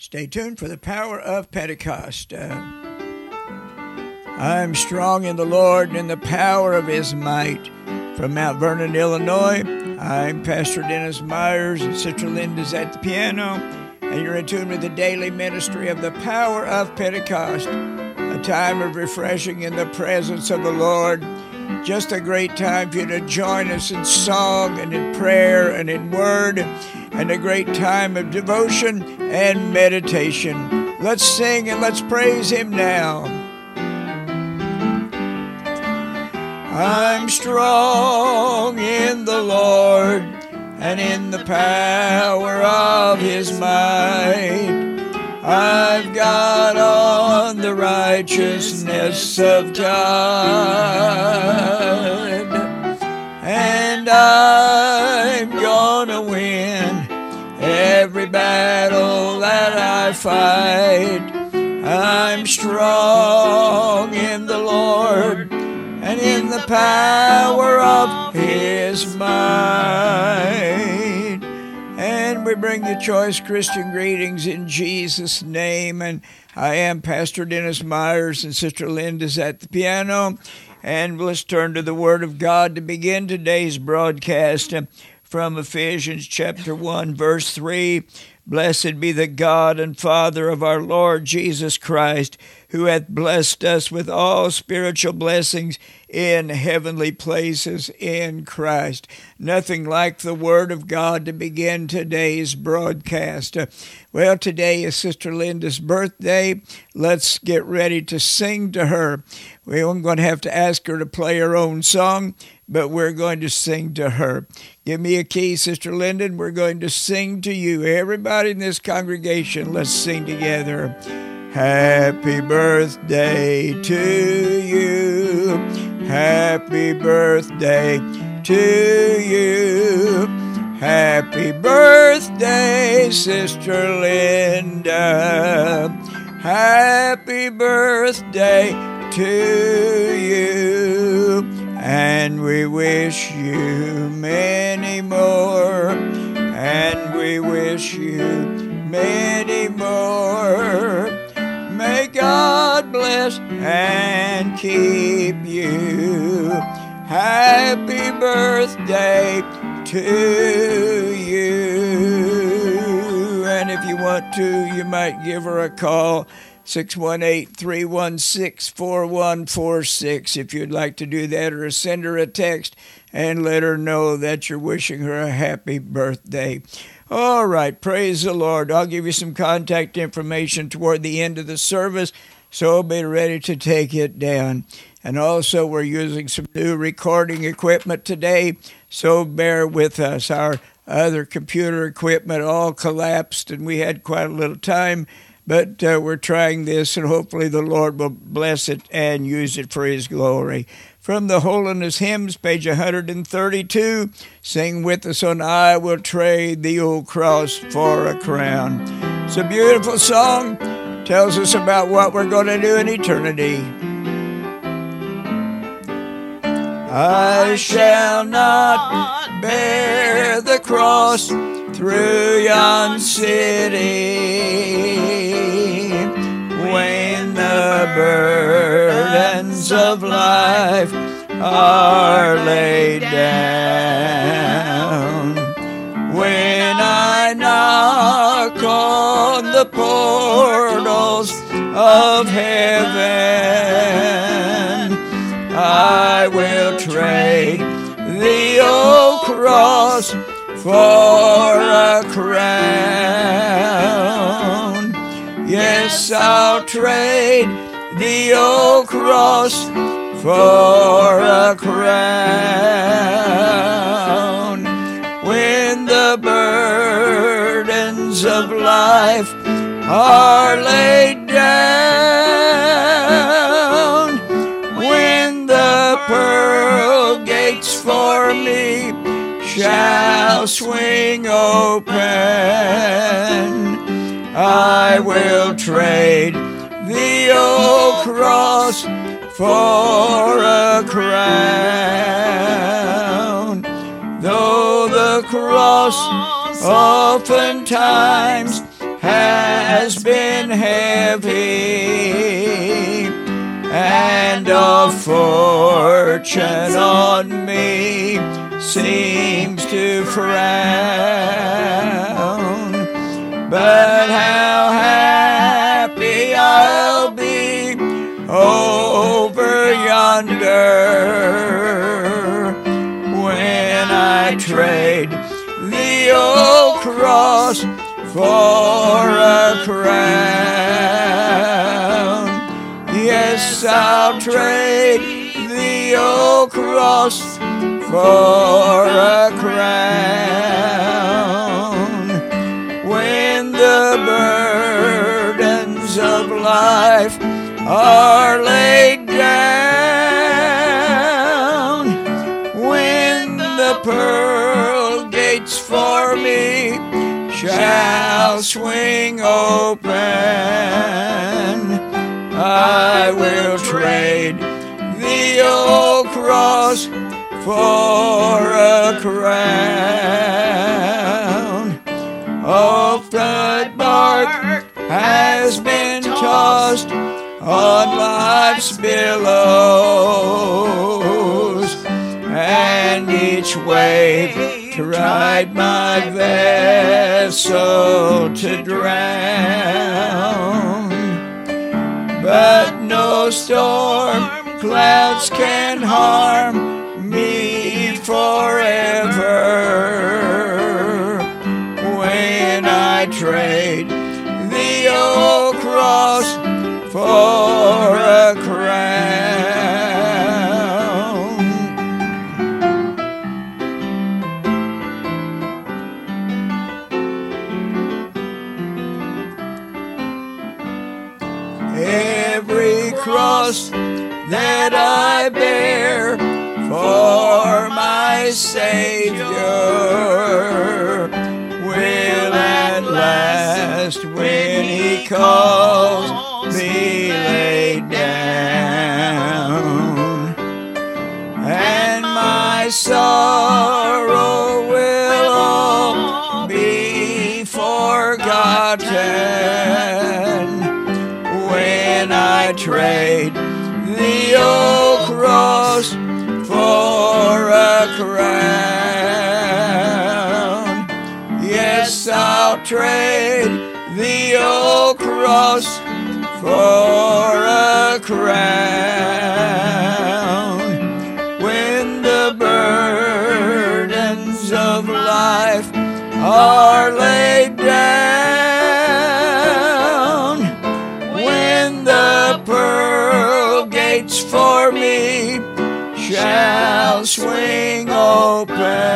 Stay tuned for the power of Pentecost. I'm strong in the Lord and in the power of His might. From Mount Vernon, Illinois, I'm Pastor Dennis Myers, and Sister Linda's at the piano, and you're in tune with the daily ministry of the power of Pentecost, a time of refreshing in the presence of the Lord. Just a great time for you to join us in song and in prayer and in word, and a great time of devotion and meditation. Let's sing and let's praise Him now. I'm strong in the Lord and in the power of His might. I've got on the righteousness of God, and I'm gonna win every battle that I fight. I'm strong in the Lord and in the power of His might. And we bring you choice Christian greetings in Jesus' name. And I am Pastor Dennis Myers, and Sister Linda's at the piano. And let's turn to the Word of God to begin today's broadcast from Ephesians chapter 1, verse 3. Blessed be the God and Father of our Lord Jesus Christ, who hath blessed us with all spiritual blessings in heavenly places in Christ. Nothing like the Word of God to begin today's broadcast. Well, today is Sister Linda's birthday. Let's get ready to sing to her. I'm going to have to ask her to play her own song, but we're going to sing to her. Give me a key, Sister Linda, and we're going to sing to you. Everybody in this congregation, let's sing together. Happy birthday to you. Happy birthday to you. Happy birthday, Sister Linda. Happy birthday to you. And we wish you many more. And we wish you many more. May God bless and keep you. Happy birthday to you. And if you want to, you might give her a call, 618-316-4146, if you'd like to do that, or send her a text and let her know that you're wishing her a happy birthday. All right, praise the Lord. I'll give you some contact information toward the end of the service, so be ready to take it down. And also, we're using some new recording equipment today, so bear with us. Our other computer equipment all collapsed, and we had quite a little time, but we're trying this, and hopefully the Lord will bless it and use it for His glory. From the Holiness Hymns, page 132, sing with us on I Will Trade the Old Cross for a Crown. It's a beautiful song, tells us about what we're going to do in eternity. I shall not bear the cross through yon city, when the burdens of life are laid down. When I knock on the portals of heaven, I will trade the old cross for a crown. Yes, I'll trade the old cross for a crown. When the burdens of life are laid down, when the pearl gates for me shall swing open, I will trade the old cross for a crown. Though the cross oftentimes has been heavy, and all fortune on me seems to frown. But how happy I'll be over yonder when I trade the old cross for a crown. Yes, I'll trade the old cross for a crown. When the burdens of life are laid down, when the pearl gates for me shall swing open, I will trade the old cross for a crown. Oh, the bark has been tossed on life's billows, and each wave tried my vessel to drown. But no storm clouds can harm me forever when I trade the old cross for a crown. Every cross that I bear for my Savior will at last, when He calls me, lay down, and my sorrow will all be forgotten when I trade the old cross for a crown. Yes, I'll trade the old cross for a crown. When the burdens of life are laid down, when the pearl gates for me shall swing open,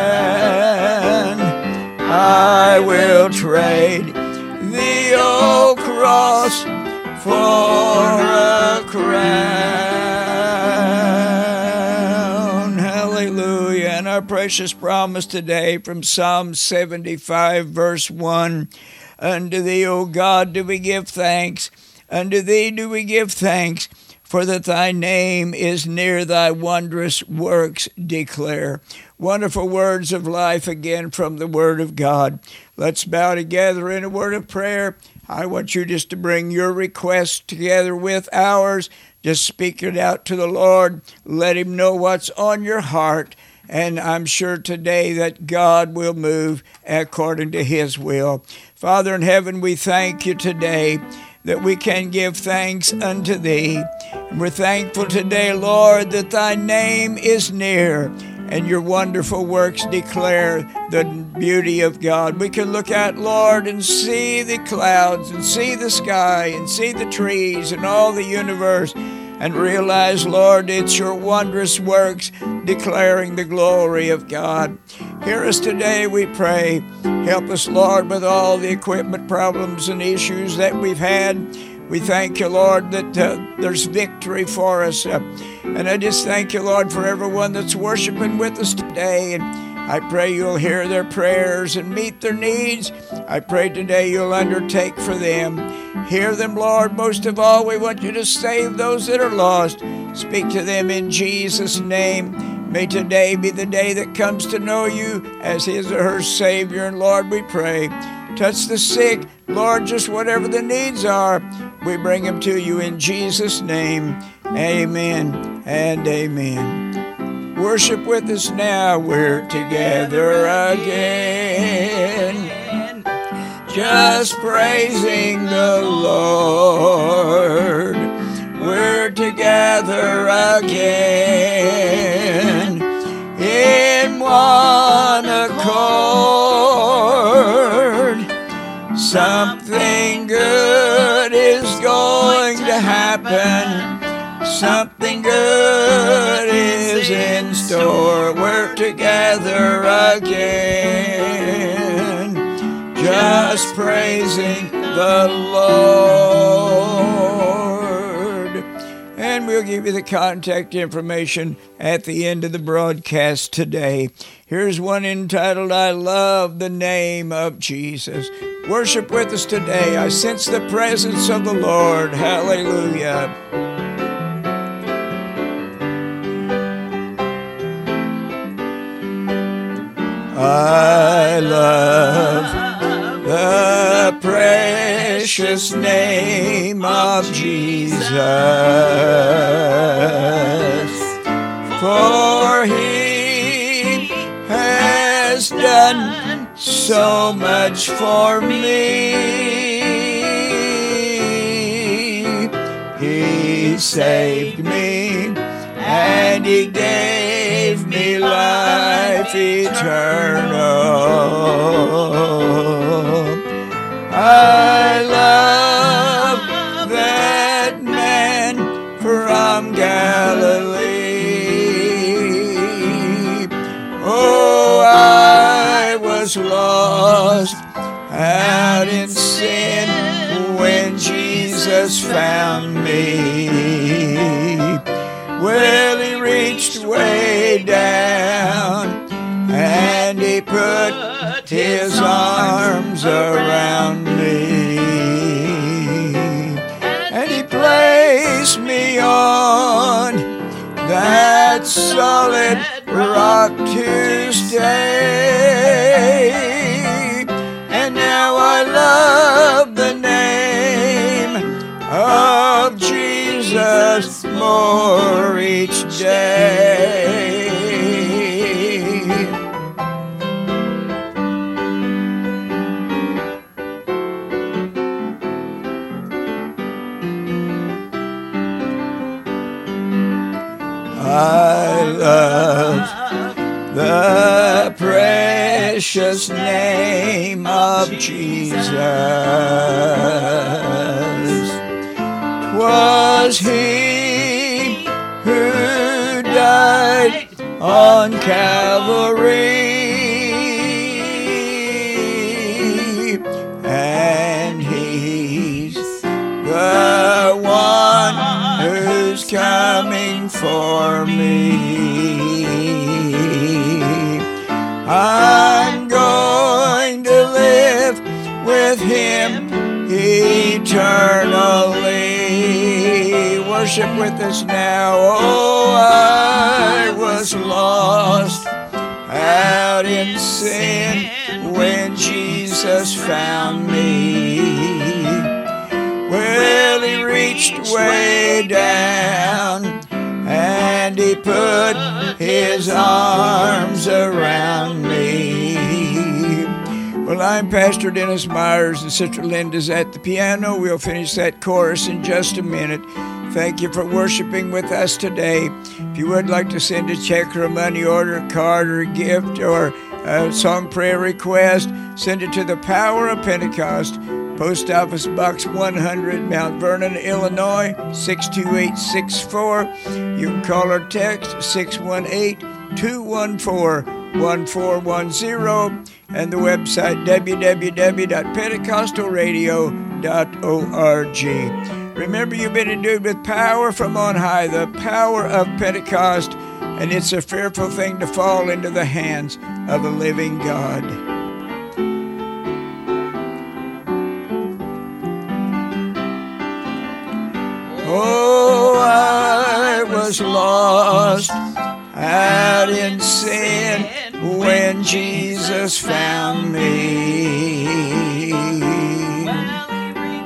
I will trade the old cross for a crown. Hallelujah. And our precious promise today from Psalm 75, verse 1. Unto thee, O God, do we give thanks. Unto thee do we give thanks, for that thy name is near, thy wondrous works declare. Wonderful words of life again from the Word of God. Let's bow together in a word of prayer. I want you just to bring your requests together with ours. Just speak it out to the Lord. Let Him know what's on your heart. And I'm sure today that God will move according to His will. Father in heaven, we thank you today that we can give thanks unto Thee. And we're thankful today, Lord, that Thy name is near, and your wonderful works declare the beauty of God. We can look out, Lord, and see the clouds, and see the sky, and see the trees, and all the universe, and realize, Lord, it's your wondrous works declaring the glory of God. Hear us today, we pray. Help us, Lord, with all the equipment problems and issues that we've had. We thank you, Lord, that there's victory for us. And I just thank you, Lord, for everyone that's worshiping with us today. And I pray you'll hear their prayers and meet their needs. I pray today you'll undertake for them. Hear them, Lord. Most of all, we want you to save those that are lost. Speak to them in Jesus' name. May today be the day that comes to know you as his or her Savior. And Lord, we pray touch the sick. Lord, just whatever the needs are, we bring them to you in Jesus' name. Amen and amen. Worship with us now. We're together again, just praising the Lord. We're together again in one accord. Something good is going to happen. Something good is in store. We're together again, just praising the Lord. And we'll give you the contact information at the end of the broadcast today. Here's one entitled, I Love the Name of Jesus. Worship with us today. I sense the presence of the Lord. Hallelujah. I love the precious name of Jesus, for He has done so much for me. He saved me and He gave me life eternal. I love that man from Galilee. Oh, I was lost out in sin when Jesus found me. Well, He reached way down and He put His arms around me, and He placed me on that solid rock to stay. And now I love the name of Jesus more each day. I love the precious name of Jesus. 'Twas He who died on Calvary, and He's the one who's coming for me. I'm going to live with Him eternally. Worship with us now. Oh, I was lost out in sin when Jesus found me. Well, He reached way down and He put His arms around me. Well, I'm Pastor Dennis Myers, and Sister Linda's at the piano. We'll finish that chorus in just a minute. Thank you for worshiping with us today. If you would like to send a check or a money order, a card or a gift or a song prayer request, send it to the Power of Pentecost, Post Office Box 100, Mount Vernon, Illinois, 62864. You can call or text 618-214-1410, and the website www.pentecostalradio.org. Remember, you've been endued with power from on high, the power of Pentecost, and it's a fearful thing to fall into the hands of the living God. Oh, I was lost out in sin when Jesus found me.